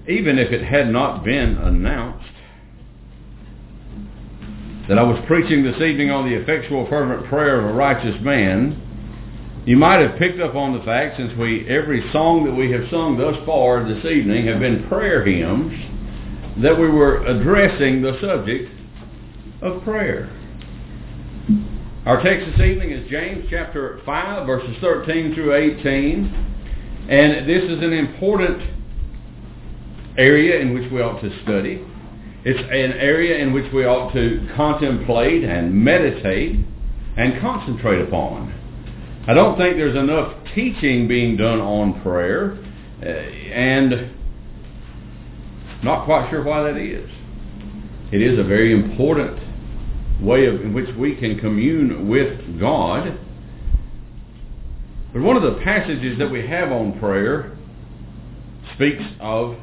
even if it had not been announced that I was preaching this evening on the effectual fervent prayer of a righteous man, you might have picked up on the fact, since every song that we have sung thus far this evening have been prayer hymns, that we were addressing the subject of prayer. Our text this evening is James chapter 5, verses 13 through 18. And this is an important area in which we ought to study. It's an area in which we ought to contemplate and meditate and concentrate upon. I don't think there's enough teaching being done on prayer, and not quite sure why that is. It is a very important way in which we can commune with God. But one of the passages that we have on prayer speaks of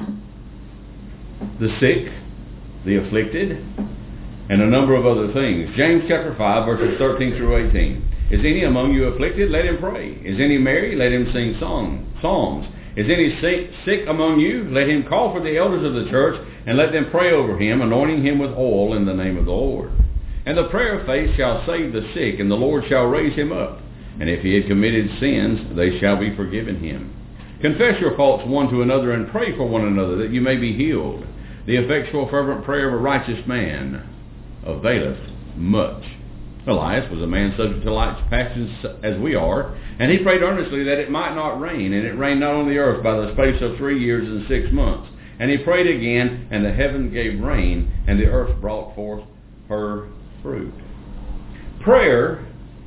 the sick, the afflicted, and a number of other things. James chapter 5, verses 13 through 18. Is any among you afflicted? Let him pray. Is any merry? Let him sing psalms. Is any sick among you? Let him call for the elders of the church, and let them pray over him, anointing him with oil in the name of the Lord. And the prayer of faith shall save the sick, and the Lord shall raise him up. And if he had committed sins, they shall be forgiven him. Confess your faults one to another, and pray for one another, that you may be healed. The effectual fervent prayer of a righteous man availeth much. Elias was a man subject to like passions as we are, and he prayed earnestly that it might not rain, and it rained not on the earth by the space of 3 years and 6 months. And he prayed again, and the heaven gave rain, and the earth brought forth her fruit. Prayer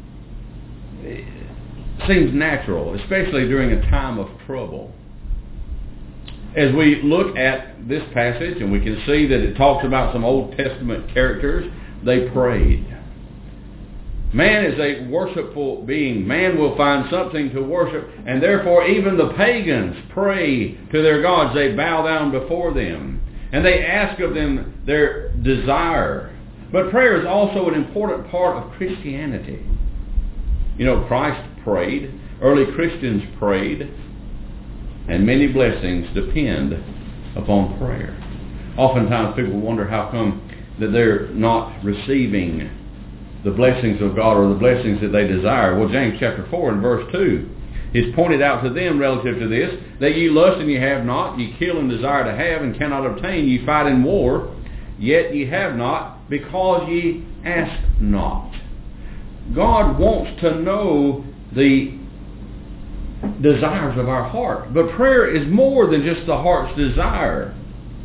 seems natural, especially during a time of trouble. As we look at this passage, and we can see that it talks about some Old Testament characters, they prayed. Man is a worshipful being. Man will find something to worship, and therefore even the pagans pray to their gods. They bow down before them, and they ask of them their desire. But prayer is also an important part of Christianity. You know, Christ prayed, early Christians prayed, and many blessings depend upon prayer. Oftentimes people wonder how come that they're not receiving the blessings of God or the blessings that they desire. Well, James chapter 4 and verse 2 is pointed out to them relative to this, that ye lust and ye have not, ye kill and desire to have and cannot obtain, ye fight in war, yet ye have not, because ye ask not. God wants to know the desires of our heart. But prayer is more than just the heart's desire.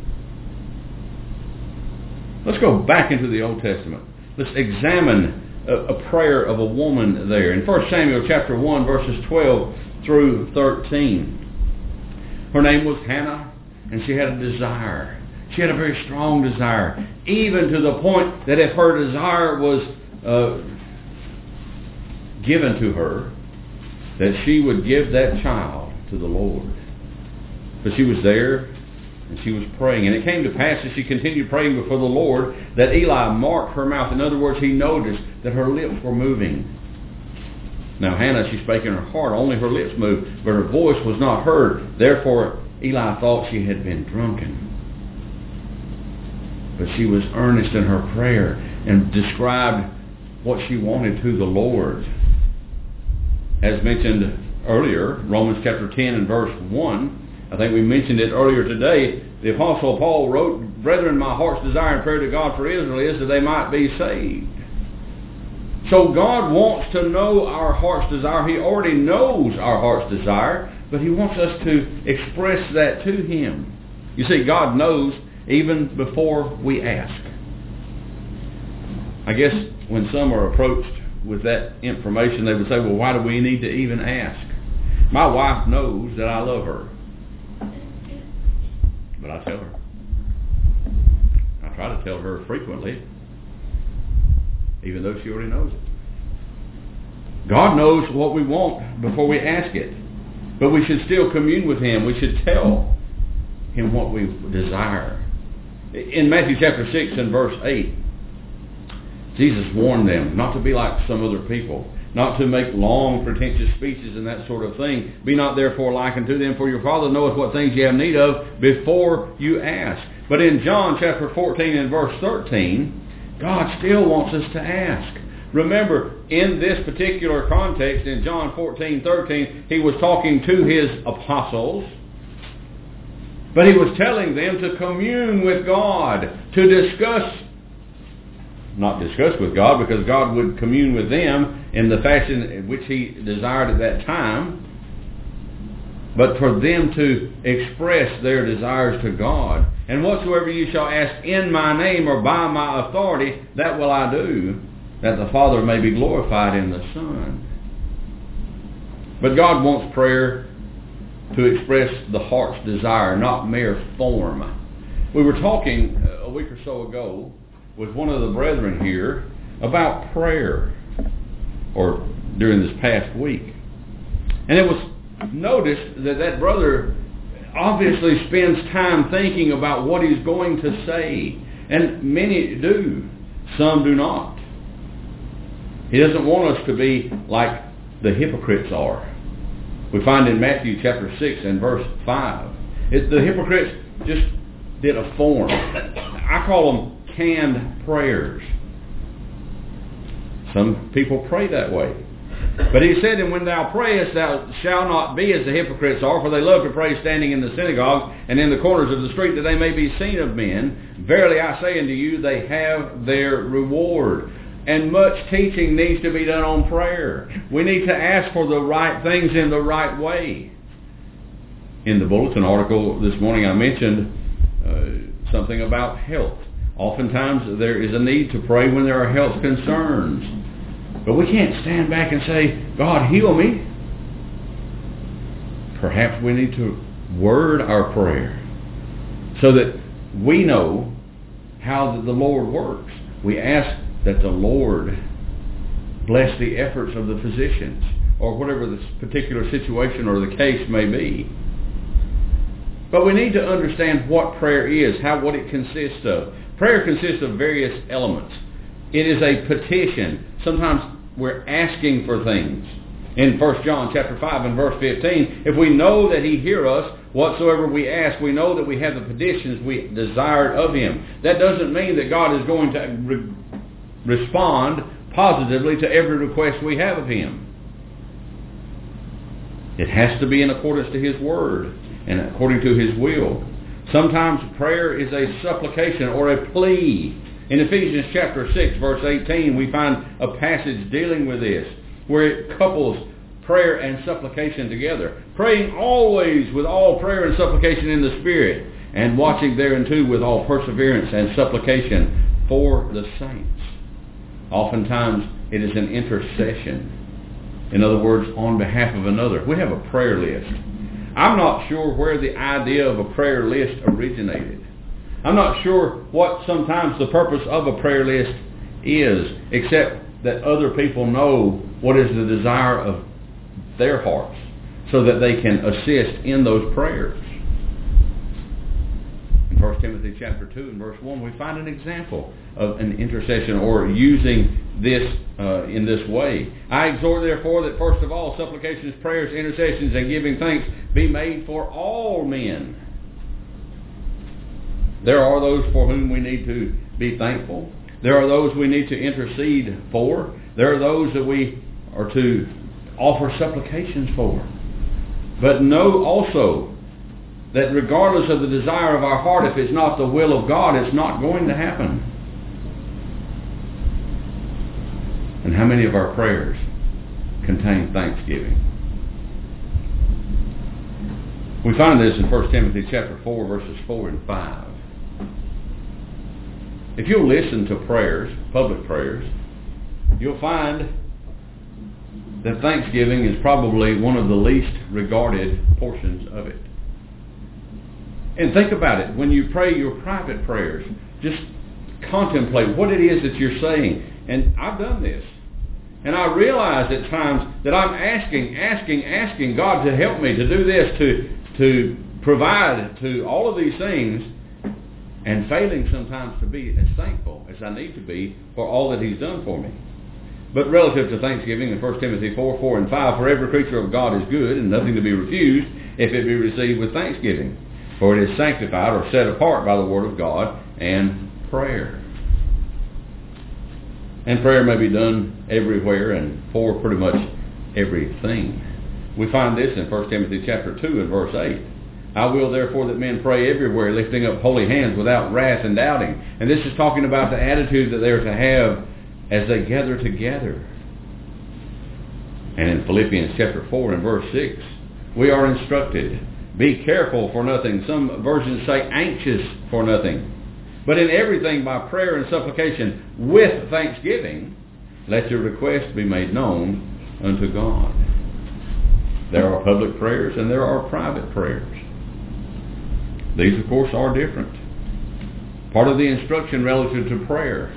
Let's go back into the Old Testament. Let's examine a prayer of a woman there. In 1 Samuel chapter 1, verses 12 through 13. Her name was Hannah, and she had a desire. She had a very strong desire, even to the point that if her desire was given to her, that she would give that child to the Lord. But she was there, and she was praying. And it came to pass as she continued praying before the Lord that Eli marked her mouth. In other words, he noticed that her lips were moving. Now Hannah, she spake in her heart, only her lips moved, but her voice was not heard. Therefore Eli thought she had been drunken. But she was earnest in her prayer and described what she wanted to the Lord. As mentioned earlier, Romans chapter 10 and verse 1, I think we mentioned it earlier today. The Apostle Paul wrote, Brethren, my heart's desire and prayer to God for Israel is that they might be saved. So God wants to know our heart's desire. He already knows our heart's desire, but He wants us to express that to Him. You see, God knows even before we ask. I guess when some are approached with that information, they would say, well, why do we need to even ask? My wife knows that I love her. But I tell her. I try to tell her frequently, even though she already knows it. God knows what we want before we ask it. But we should still commune with Him. We should tell Him what we desire. In Matthew chapter 6 and verse 8, Jesus warned them not to be like some other people. not to make long, pretentious speeches and that sort of thing. Be not therefore like unto them, for your Father knoweth what things ye have need of before you ask. But in John chapter 14 and verse 13, God still wants us to ask. Remember, in this particular context, in John 14:13, he was talking to his apostles, but he was telling them to commune with God, to not discuss with God, because God would commune with them in the fashion in which he desired at that time, but for them to express their desires to God. And whatsoever you shall ask in my name or by my authority, that will I do, that the Father may be glorified in the Son. But God wants prayer to express the heart's desire, not mere form. We were talking a week or so ago with one of the brethren here about prayer, or during this past week. And it was noticed that that brother obviously spends time thinking about what he's going to say. And many do. Some do not. He doesn't want us to be like the hypocrites are. We find in Matthew chapter 6 and verse 5. The hypocrites just did a form. I call them canned prayers. Some people pray that way. But he said, and when thou prayest, thou shalt not be as the hypocrites are, for they love to pray standing in the synagogues and in the corners of the street, that they may be seen of men. Verily I say unto you, they have their reward. And much teaching needs to be done on prayer. We need to ask for the right things in the right way. In the bulletin article this morning, I mentioned something about health. Oftentimes there is a need to pray when there are health concerns. But we can't stand back and say, God, heal me. Perhaps we need to word our prayer so that we know how the Lord works. We ask that the Lord bless the efforts of the physicians, or whatever this particular situation or the case may be. But we need to understand what prayer is, what it consists of. Prayer consists of various elements. It is a petition. Sometimes we're asking for things. In 1 John chapter 5 and verse 15, if we know that he hear us, whatsoever we ask, we know that we have the petitions we desired of him. That doesn't mean that God is going to respond positively to every request we have of him. It has to be in accordance to his word and according to his will. Sometimes prayer is a supplication or a plea. In Ephesians chapter 6 verse 18, we find a passage dealing with this, where it couples prayer and supplication together. Praying always with all prayer and supplication in the Spirit, and watching thereunto with all perseverance and supplication for the saints. Oftentimes it is an intercession. In other words, on behalf of another. We have a prayer list. I'm not sure where the idea of a prayer list originated. I'm not sure what sometimes the purpose of a prayer list is, except that other people know what is the desire of their hearts, so that they can assist in those prayers. In 1 Timothy chapter 2 and verse 1, we find an example of an intercession, or using this in this way. I exhort therefore that first of all supplications, prayers, intercessions, and giving thanks be made for all men. There are those for whom we need to be thankful. There are those we need to intercede for. There are those that we are to offer supplications for. But know also that regardless of the desire of our heart, if it's not the will of God, it's not going to happen. And how many of our prayers contain thanksgiving? We find this in 1 Timothy chapter 4, verses 4 and 5. If you'll listen to prayers, public prayers, you'll find that thanksgiving is probably one of the least regarded portions of it. And think about it. When you pray your private prayers, just contemplate what it is that you're saying. And I've done this. And I realize at times that I'm asking God to help me to do this, to provide, to all of these things, and failing sometimes to be as thankful as I need to be for all that he's done for me. But relative to thanksgiving in 1 Timothy 4 and 5, for every creature of God is good and nothing to be refused if it be received with thanksgiving. For it is sanctified or set apart by the word of God and prayer. And prayer may be done everywhere and for pretty much everything. We find this in 1 Timothy chapter 2 and verse 8. I will therefore that men pray everywhere, lifting up holy hands without wrath and doubting. And this is talking about the attitude that they're to have as they gather together. And in Philippians chapter 4 and verse 6, we are instructed, be careful for nothing. Some versions say anxious for nothing. But in everything by prayer and supplication with thanksgiving, let your requests be made known unto God. There are public prayers and there are private prayers. These, of course, are different. Part of the instruction relative to prayer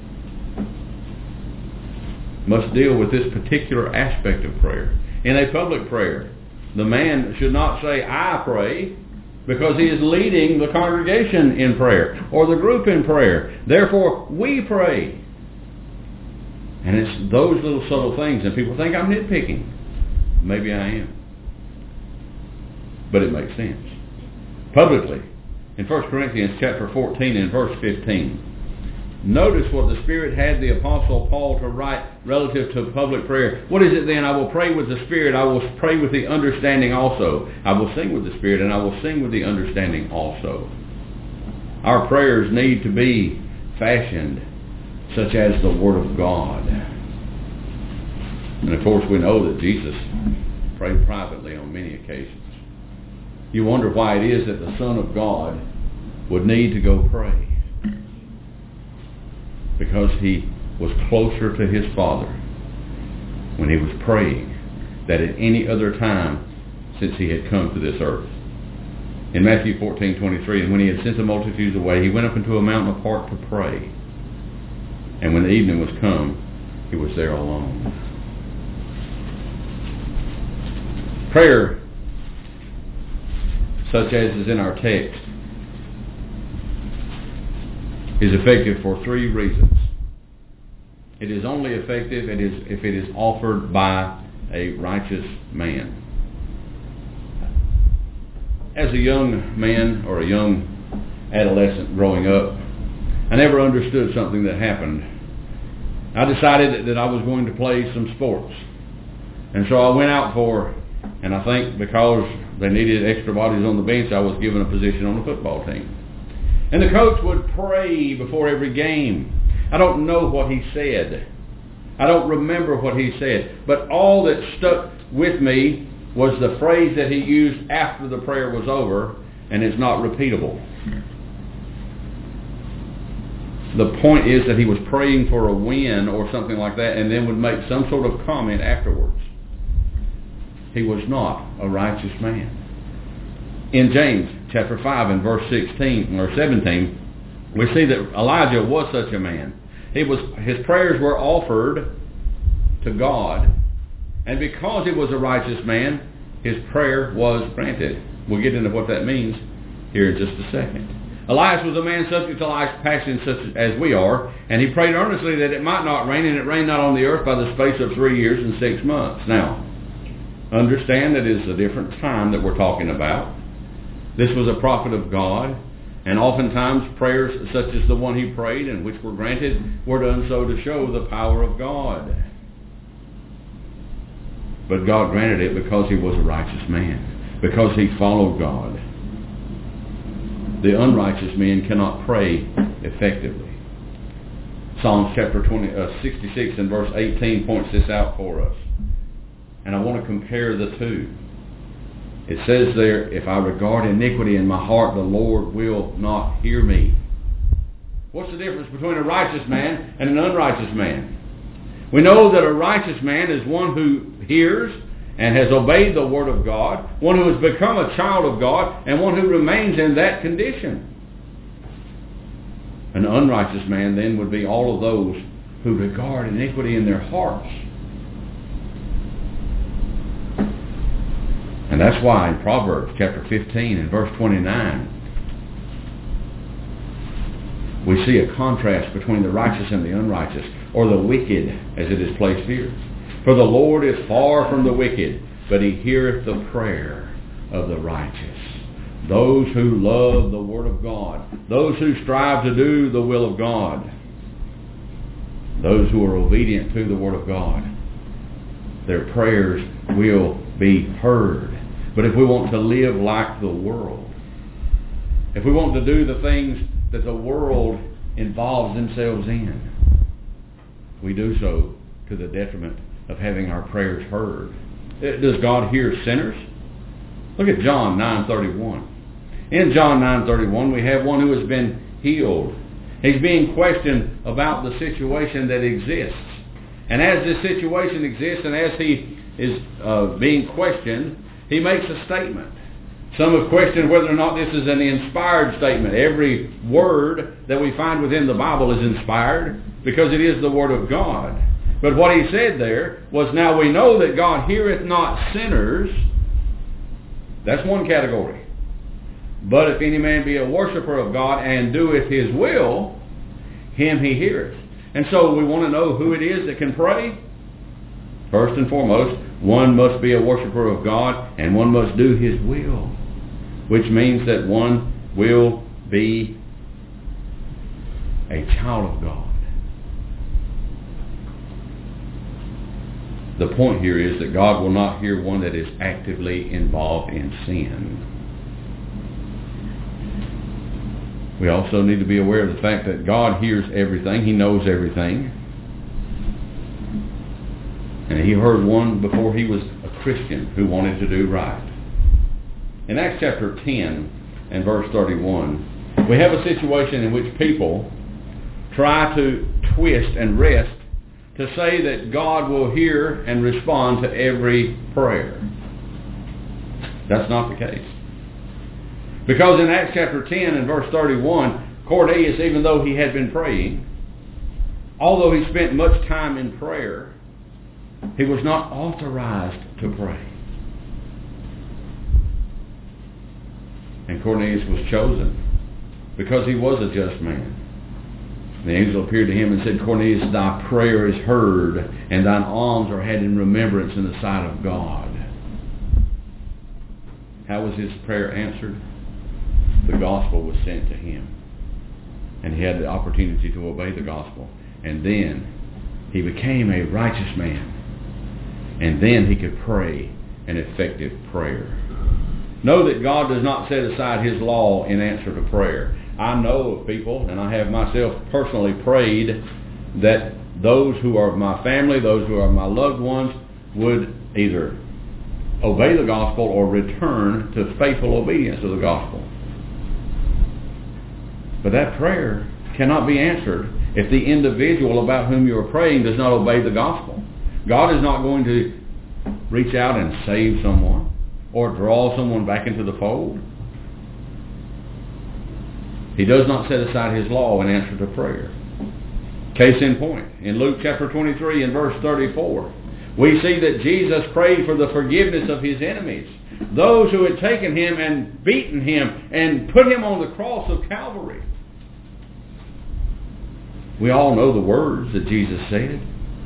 must deal with this particular aspect of prayer. In a public prayer, the man should not say, I pray, because he is leading the congregation in prayer or the group in prayer. Therefore, we pray. And it's those little subtle things, and people think I'm nitpicking. Maybe I am. But it makes sense. Publicly, in 1 Corinthians chapter 14 and verse 15, notice what the Spirit had the Apostle Paul to write relative to public prayer. What is it then? I will pray with the Spirit. I will pray with the understanding also. I will sing with the Spirit, and I will sing with the understanding also. Our prayers need to be fashioned such as the Word of God. And of course we know that Jesus prayed privately on many occasions. You wonder why it is that the Son of God would need to go pray. Because he was closer to his Father when he was praying than at any other time since he had come to this earth. In Matthew 14:23, and when he had sent the multitudes away, he went up into a mountain apart to pray. And when the evening was come, he was there alone. Prayer, such as is in our text, is effective for three reasons. It is only effective if it is offered by a righteous man. As a young man or a young adolescent growing up, I never understood something that happened. I decided that I was going to play some sports. And so I went out and I think because they needed extra bodies on the bench, I was given a position on the football team. And the coach would pray before every game. I don't know what he said. I don't remember what he said. But all that stuck with me was the phrase that he used after the prayer was over, and it's not repeatable. The point is that he was praying for a win or something like that, and then would make some sort of comment afterwards. He was not a righteous man. In James chapter 5 and verse 16 or 17, we see that Elijah was such a man. His prayers were offered to God, and because he was a righteous man, his prayer was granted. We'll get into what that means here in just a second. Elias was a man subject to life's passions such as we are, and he prayed earnestly that it might not rain, and it rained not on the earth by the space of 3 years and 6 months. Now, understand that it is a different time that we're talking about. This was a prophet of God, and oftentimes prayers such as the one he prayed and which were granted were done so to show the power of God. But God granted it because he was a righteous man, because he followed God. The unrighteous men cannot pray effectively. Psalms chapter 66 and verse 18 points this out for us. And I want to compare the two. It says there, if I regard iniquity in my heart, the Lord will not hear me. What's the difference between a righteous man and an unrighteous man? We know that a righteous man is one who hears and has obeyed the word of God, one who has become a child of God, and one who remains in that condition. An unrighteous man then would be all of those who regard iniquity in their hearts. And that's why in Proverbs chapter 15 and verse 29, we see a contrast between the righteous and the unrighteous. or the wicked, as it is placed here. For the Lord is far from the wicked, but he heareth the prayer of the righteous. Those who love the Word of God, those who strive to do the will of God, those who are obedient to the Word of God, their prayers will be heard. But if we want to live like the world, if we want to do the things that the world involves themselves in, we do so to the detriment of having our prayers heard. Does God hear sinners? Look at John 9:31. In John 9:31, we have one who has been healed. He's being questioned about the situation that exists. And as this situation exists, and as he is being questioned, he makes a statement. Some have questioned whether or not this is an inspired statement. Every word that we find within the Bible is inspired because it is the Word of God. But what he said there was, now we know that God heareth not sinners. That's one category. But if any man be a worshiper of God and doeth his will, him he heareth. And so we want to know who it is that can pray. First and foremost, one must be a worshiper of God and one must do his will, which means that one will be a child of God. The point here is that God will not hear one that is actively involved in sin. We also need to be aware of the fact that God hears everything. He knows everything. And he heard one before he was a Christian who wanted to do right. In Acts chapter 10 and verse 31, we have a situation in which people try to twist and wrest to say that God will hear and respond to every prayer. That's not the case. Because in Acts chapter 10 and verse 31, Cornelius, even though he had been praying, although he spent much time in prayer, he was not authorized to pray. And Cornelius was chosen because he was a just man. The angel appeared to him and said, Cornelius, thy prayer is heard, and thine alms are had in remembrance in the sight of God. How was his prayer answered? The gospel was sent to him. And he had the opportunity to obey the gospel. And then he became a righteous man. And then he could pray an effective prayer. Know that God does not set aside his law in answer to prayer. I know of people, and I have myself personally prayed, that those who are my family, those who are my loved ones, would either obey the gospel or return to faithful obedience to the gospel. But that prayer cannot be answered if the individual about whom you are praying does not obey the gospel. God is not going to reach out and save someone or draw someone back into the fold. He does not set aside his law in answer to prayer. Case in point, in Luke chapter 23 and verse 34, we see that Jesus prayed for the forgiveness of his enemies, those who had taken him and beaten him and put him on the cross of Calvary. We all know the words that Jesus said.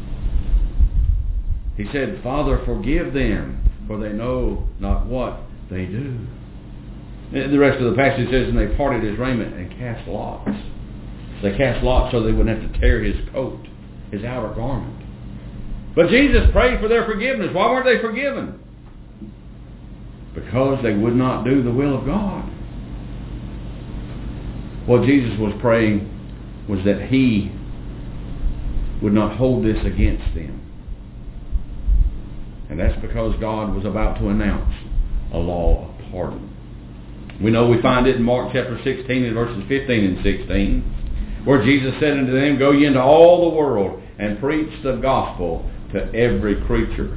He said, Father, forgive them, for they know not what they do. The rest of the passage says, and they parted his raiment and cast lots. They cast lots so they wouldn't have to tear his coat, his outer garment. But Jesus prayed for their forgiveness. Why weren't they forgiven? Because they would not do the will of God. What Jesus was praying was that he would not hold this against them. And that's because God was about to announce a law of pardon. We know we find it in Mark chapter 16 and verses 15 and 16, where Jesus said unto them, Go ye into all the world and preach the gospel to every creature.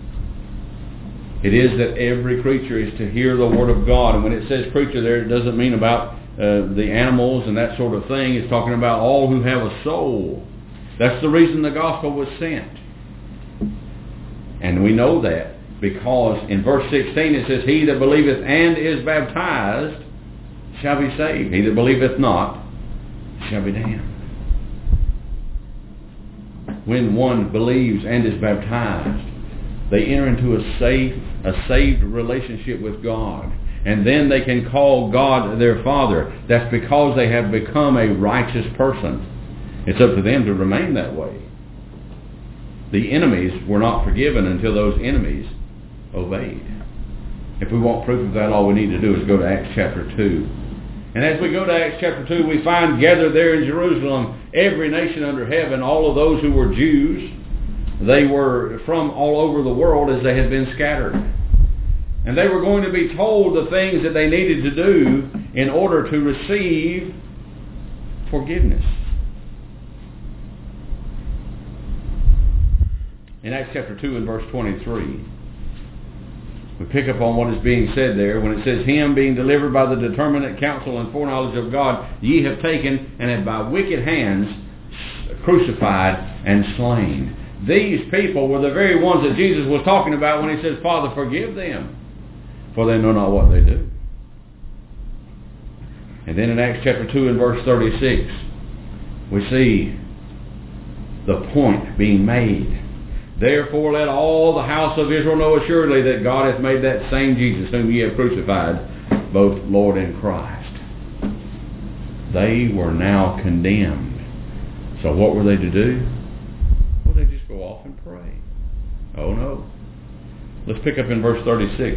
It is that every creature is to hear the word of God. And when it says creature there, it doesn't mean about the animals and that sort of thing. It's talking about all who have a soul. That's the reason the gospel was sent. And we know that because in verse 16 it says, He that believeth and is baptized shall be saved. He that believeth not shall be damned. when one believes and is baptized, they enter into a saved relationship with God. And then they can call God their Father. That's because they have become a righteous person. It's up to them to remain that way. The enemies were not forgiven until those enemies obeyed. If we want proof of that, all we need to do is go to Acts chapter 2. And as we go to Acts chapter 2, we find gathered there in Jerusalem every nation under heaven, all of those who were Jews. They were from all over the world as they had been scattered. And they were going to be told the things that they needed to do in order to receive forgiveness. In Acts chapter 2 and verse 23, we pick up on what is being said there when it says, Him being delivered by the determinate counsel and foreknowledge of God, ye have taken and have by wicked hands crucified and slain. These people were the very ones that Jesus was talking about when He says, Father, forgive them, for they know not what they do. And then in Acts chapter 2 and verse 36, we see the point being made. Therefore let all the house of Israel know assuredly that God hath made that same Jesus whom ye have crucified, both Lord and Christ. They were now condemned. So what were they to do? Well, they just go off and pray. Oh no. Let's pick up in verse 37.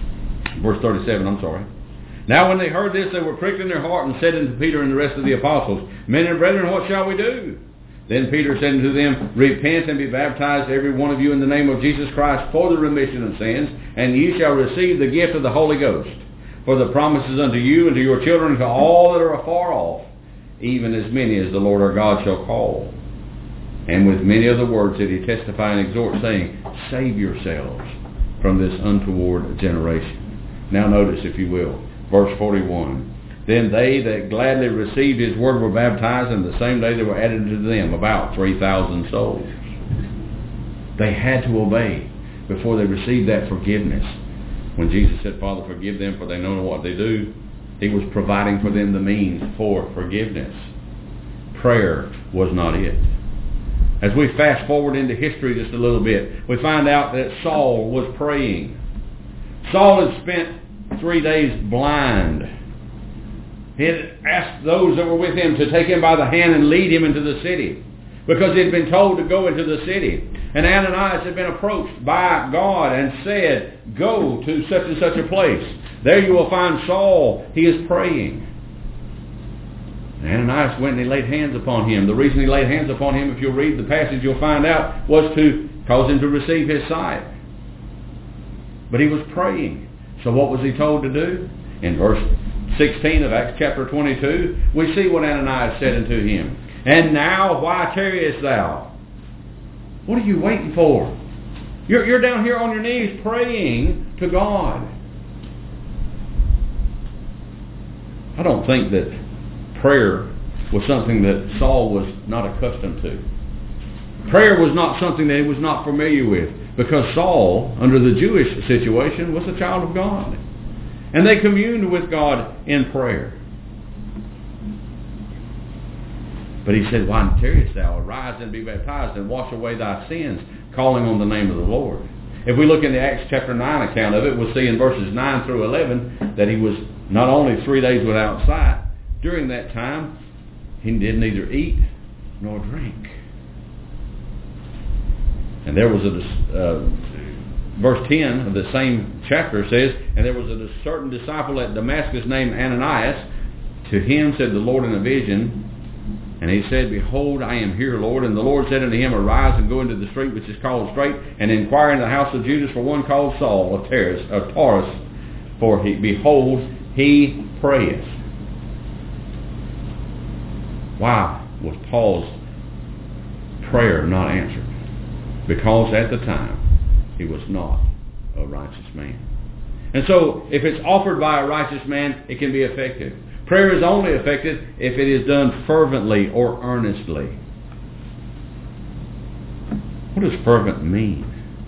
Now when they heard this, they were pricked in their heart and said unto Peter and the rest of the apostles, Men and brethren, what shall we do? Then Peter said unto them, Repent and be baptized every one of you in the name of Jesus Christ for the remission of sins, and ye shall receive the gift of the Holy Ghost. For the promises unto you and to your children and to all that are afar off, even as many as the Lord our God shall call. And with many other words did he testify and exhort, saying, Save yourselves from this untoward generation. Now notice, if you will, verse 41. Then they that gladly received his word were baptized, and the same day there were added to them about 3,000 souls. They had to obey before they received that forgiveness. When Jesus said, Father, forgive them, for they know not what they do, He was providing for them the means for forgiveness. Prayer was not it. As we fast forward into history just a little bit, we find out that Saul was praying. Saul had spent 3 days blind. He had asked those that were with him to take him by the hand and lead him into the city, because he had been told to go into the city. And Ananias had been approached by God and said, Go to such and such a place. There you will find Saul. He is praying. And Ananias went and he laid hands upon him. The reason he laid hands upon him, if you'll read the passage, you'll find out, was to cause him to receive his sight. But he was praying. So what was he told to do? In verse 16 of Acts chapter 22, we see what Ananias said unto him. And now, why tarriest thou? What are you waiting for? You're down here on your knees praying to God. I don't think that prayer was something that Saul was not accustomed to. Prayer was not something that he was not familiar with, because Saul, under the Jewish situation, was a child of God. And they communed with God in prayer. But he said, Why tarriest thou? Arise and be baptized and wash away thy sins, calling on the name of the Lord. If we look in the Acts chapter 9 account of it, we'll see in verses 9 through 11 that he was not only 3 days without sight. During that time, he did neither eat nor drink. And there was verse 10 of the same chapter says, And there was a certain disciple at Damascus named Ananias. To him said the Lord in a vision, and he said, Behold, I am here, Lord. And the Lord said unto him, Arise and go into the street which is called Straight, and inquire in the house of Judas for one called Saul of Tarsus, for behold, he prayeth. Why was Paul's prayer not answered? Because at the time, he was not a righteous man. And so, if it's offered by a righteous man, it can be effective. Prayer is only effective if it is done fervently or earnestly. What does fervent mean?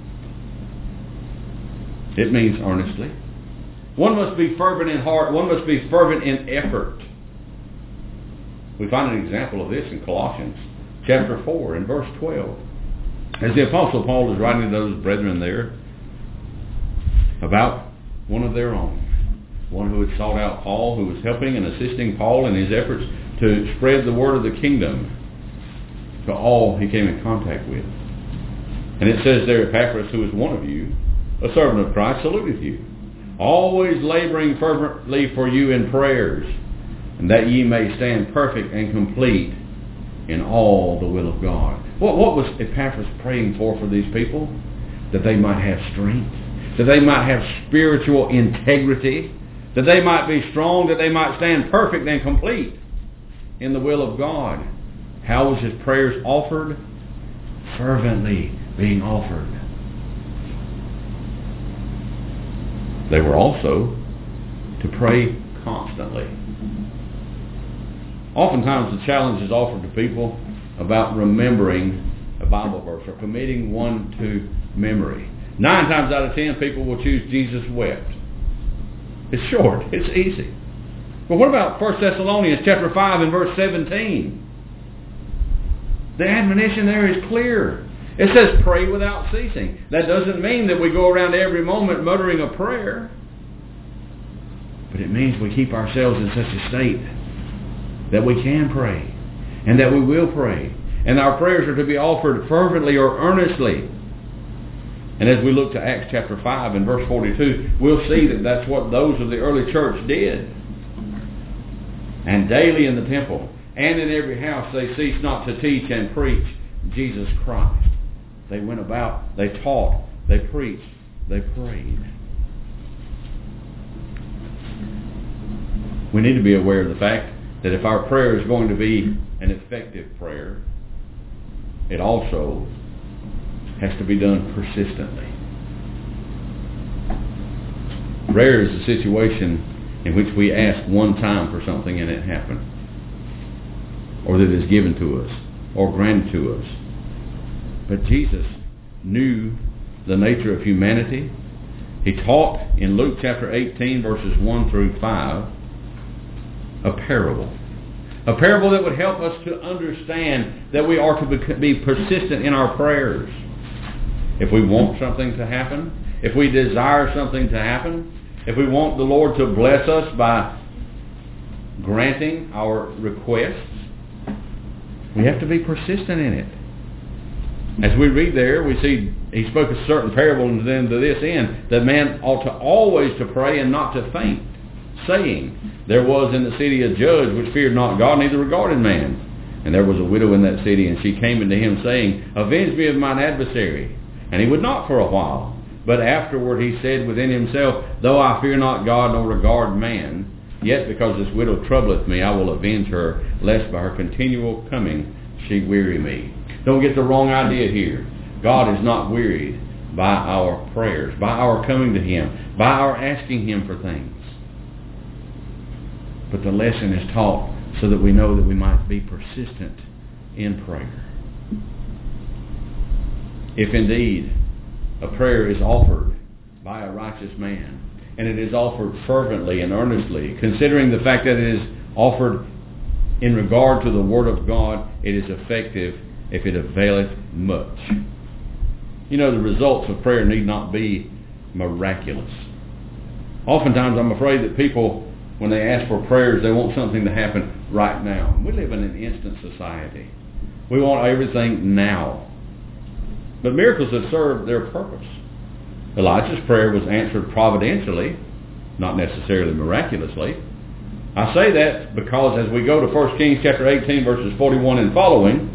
It means earnestly. One must be fervent in heart. One must be fervent in effort. We find an example of this in Colossians chapter 4 and verse 12. As the Apostle Paul is writing to those brethren there about one of their own, one who had sought out Paul, who was helping and assisting Paul in his efforts to spread the word of the kingdom to all he came in contact with. And it says there, Epaphras, who is one of you, a servant of Christ, saluteth you, always laboring fervently for you in prayers, and that ye may stand perfect and complete in all the will of God. What was Epaphras praying for these people? That they might have strength, that they might have spiritual integrity, that they might be strong, that they might stand perfect and complete in the will of God. How was his prayers offered? Fervently being offered. They were also to pray constantly. Oftentimes the challenge is offered to people about remembering a Bible verse or committing one to memory. 9 times out of 10 people will choose Jesus wept. It's short. It's easy. But what about 1 Thessalonians chapter 5 and verse 17? The admonition there is clear. It says pray without ceasing. That doesn't mean that we go around every moment muttering a prayer. But it means we keep ourselves in such a state that we can pray and that we will pray. And our prayers are to be offered fervently or earnestly. And as we look to Acts chapter 5 and verse 42, we'll see that that's what those of the early church did. And daily in the temple and in every house they ceased not to teach and preach Jesus Christ. They went about, they taught, they preached, they prayed. We need to be aware of the fact that if our prayer is going to be an effective prayer, it also has to be done persistently. Rare is the situation in which we ask one time for something and it happened, or that it is given to us, or granted to us. But Jesus knew the nature of humanity. He taught in Luke chapter 18 verses 1 through 5 a parable that would help us to understand that we are to be persistent in our prayers. If we want something to happen, if we desire something to happen, if we want the Lord to bless us by granting our requests, we have to be persistent in it. As we read there, we see he spoke a certain parable, and then to this end, that man ought to always to pray and not to faint, saying, there was in the city a judge which feared not God, neither regarded man. And there was a widow in that city, and she came unto him, saying, avenge me of mine adversary. And he would not for a while. But afterward he said within himself, though I fear not God nor regard man, yet because this widow troubleth me, I will avenge her, lest by her continual coming she weary me. Don't get the wrong idea here. God is not wearied by our prayers, by our coming to him, by our asking him for things. But the lesson is taught so that we know that we might be persistent in prayer. If indeed a prayer is offered by a righteous man, and it is offered fervently and earnestly, considering the fact that it is offered in regard to the Word of God, it is effective if it availeth much. You know, the results of prayer need not be miraculous. Oftentimes I'm afraid that people, when they ask for prayers, they want something to happen right now. We live in an instant society. We want everything now. But miracles have served their purpose. Elijah's prayer was answered providentially, not necessarily miraculously. I say that because as we go to 1 Kings chapter 18 verses 41 and following,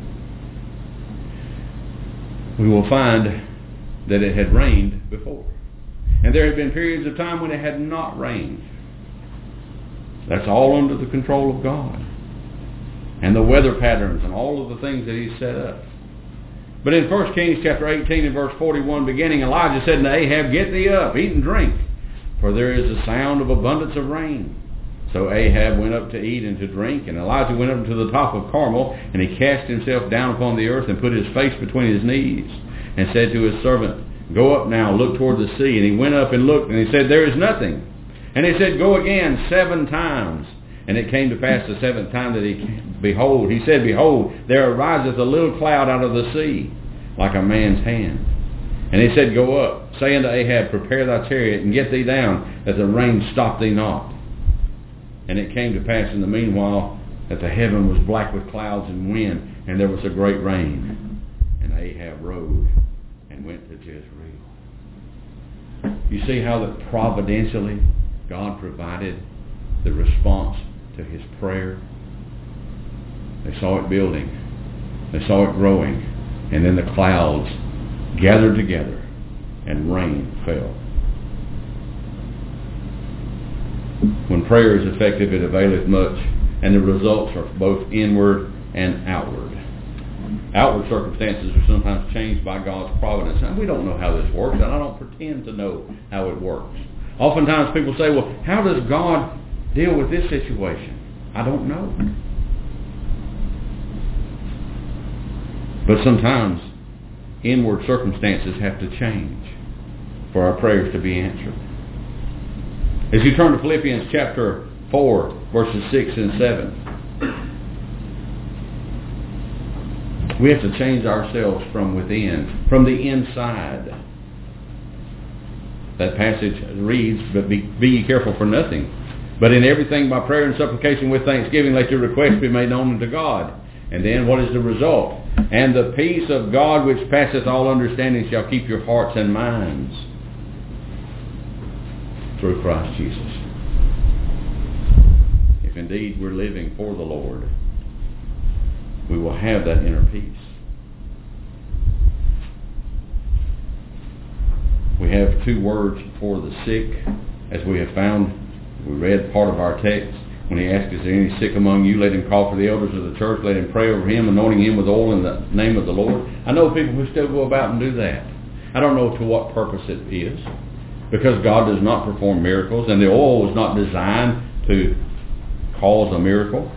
we will find that it had rained before. And there had been periods of time when it had not rained. That's all under the control of God. And the weather patterns and all of the things that he set up. But in 1 Kings chapter 18 and verse 41 beginning, Elijah said unto Ahab, get thee up, eat and drink, for there is a sound of abundance of rain. So Ahab went up to eat and to drink, and Elijah went up to the top of Carmel, and he cast himself down upon the earth and put his face between his knees, and said to his servant, go up now, look toward the sea. And he went up and looked, and he said, there is nothing. And he said, go again 7 times. And it came to pass the 7th time that he said, behold, there ariseth a little cloud out of the sea. like a man's hand. And he said, Go up, say unto Ahab, Prepare thy chariot, and get thee down, that the rain stop thee not. And it came to pass in the meanwhile that the heaven was black with clouds and wind, and there was a great rain. And Ahab rode and went to Jezreel. You see how that providentially God provided the response to his prayer? They saw it building. They saw it growing. And then the clouds gathered together and rain fell. When prayer is effective, it availeth much, and the results are both inward and outward. Outward circumstances are sometimes changed by God's providence. And we don't know how this works, and I don't pretend to know how it works. Oftentimes people say, well, how does God deal with this situation? I don't know. But sometimes inward circumstances have to change for our prayers to be answered. As you turn to Philippians chapter 4, verses 6 and 7, we have to change ourselves from within, from the inside. That passage reads, But be ye careful for nothing, but in everything by prayer and supplication with thanksgiving let your requests be made known unto God. And then what is the result? And the peace of God which passeth all understanding shall keep your hearts and minds through Christ Jesus. If indeed we're living for the Lord, we will have that inner peace. We have two words for the sick, as we have found. We read part of our text. When he asked, Is there any sick among you? Let him call for the elders of the church. Let him pray over him, anointing him with oil in the name of the Lord. I know people who still go about and do that. I don't know to what purpose it is, because God does not perform miracles, and the oil was not designed to cause a miracle.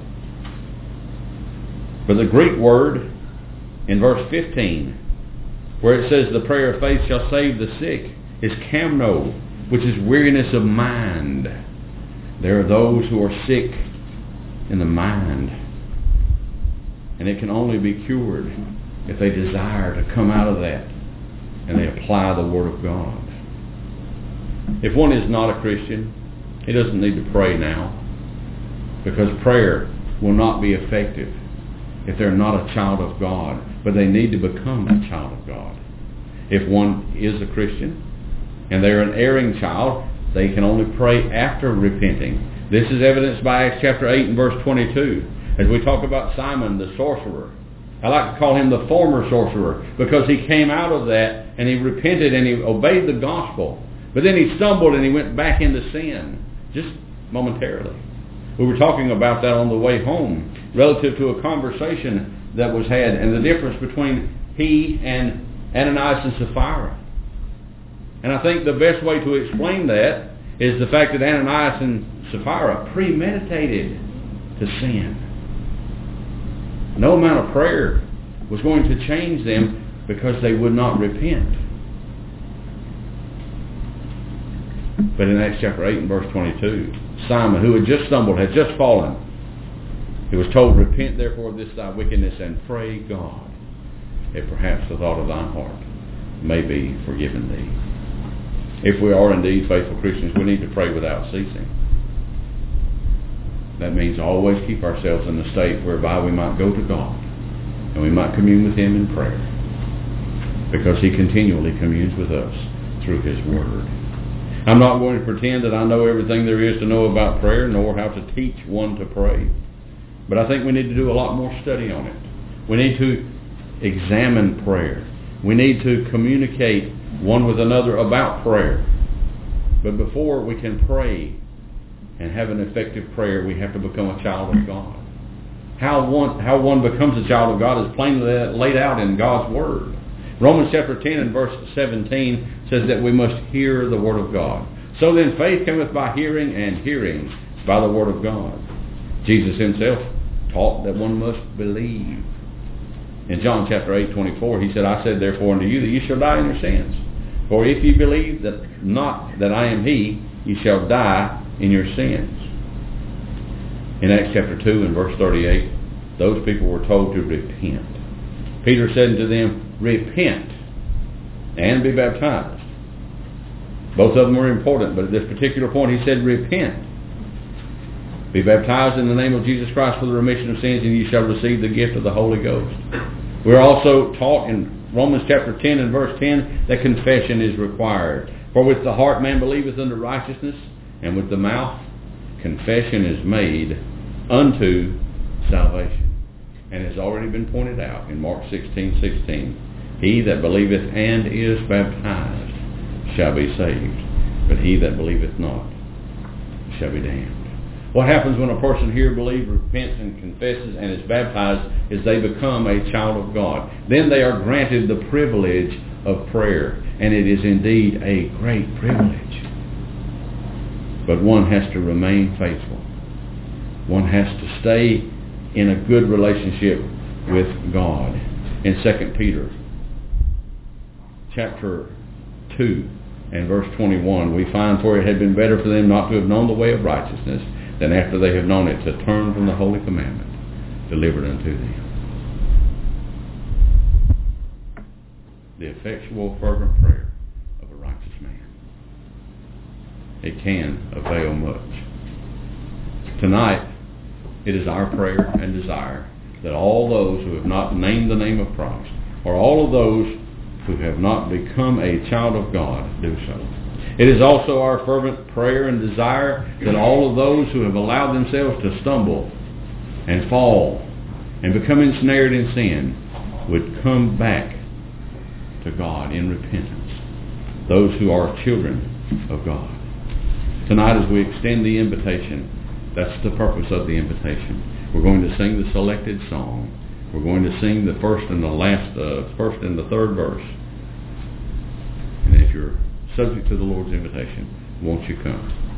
But the Greek word in verse 15, where it says the prayer of faith shall save the sick, is kamno, which is weariness of mind. There are those who are sick in the mind, and it can only be cured if they desire to come out of that and they apply the Word of God. If one is not a Christian, he doesn't need to pray now, because prayer will not be effective if they're not a child of God, but they need to become a child of God. If one is a Christian and they're an erring child, they can only pray after repenting. This is evidenced by Acts chapter 8 and verse 22. As we talk about Simon the sorcerer, I like to call him the former sorcerer, because he came out of that and he repented and he obeyed the gospel. But then he stumbled and he went back into sin, just momentarily. We were talking about that on the way home, relative to a conversation that was had and the difference between he and Ananias and Sapphira. And I think the best way to explain that is the fact that Ananias and Sapphira premeditated to sin. No amount of prayer was going to change them, because they would not repent. But in Acts chapter 8 and verse 22, Simon, who had just stumbled, had just fallen, he was told, Repent therefore of this thy wickedness, and pray God, if perhaps the thought of thine heart may be forgiven thee. If we are indeed faithful Christians, we need to pray without ceasing. That means always keep ourselves in a state whereby we might go to God and we might commune with Him in prayer, because He continually communes with us through His Word. I'm not going to pretend that I know everything there is to know about prayer, nor how to teach one to pray. But I think we need to do a lot more study on it. We need to examine prayer. We need to communicate one with another about prayer. But before we can pray and have an effective prayer, we have to become a child of God. How one becomes a child of God is plainly laid out in God's Word. Romans chapter 10 and verse 17 says that we must hear the Word of God. So then faith cometh by hearing, and hearing by the Word of God. Jesus Himself taught that one must believe. In John chapter 8:24, He said, I said therefore unto you that you shall die in your sins. For if you believe that not that I am He, you shall die in your sins. In Acts chapter 2 and verse 38, those people were told to repent. Peter said unto them, repent and be baptized. Both of them were important, but at this particular point he said, repent. Be baptized in the name of Jesus Christ for the remission of sins, and you shall receive the gift of the Holy Ghost. We're also taught in Romans chapter 10 and verse 10 that confession is required. For with the heart man believeth unto righteousness, and with the mouth confession is made unto salvation. And has already been pointed out in Mark 16:16. He that believeth and is baptized shall be saved, but he that believeth not shall be damned. What happens when a person here believes, repents, and confesses and is baptized is they become a child of God. Then they are granted the privilege of prayer, and it is indeed a great privilege. But one has to remain faithful. One has to stay in a good relationship with God. In 2 Peter chapter 2 and verse 21, we find, for it had been better for them not to have known the way of righteousness than after they have known it to turn from the holy commandment delivered unto them. The effectual fervent prayer of a righteous man. It can avail much. Tonight, it is our prayer and desire that all those who have not named the name of Christ, or all of those who have not become a child of God, do so. It is also our fervent prayer and desire that all of those who have allowed themselves to stumble and fall and become ensnared in sin would come back to God in repentance. Those who are children of God. Tonight, as we extend the invitation, that's the purpose of the invitation. We're going to sing the selected song. We're going to sing the first and the third verse. And if you're subject to the Lord's invitation, won't you come?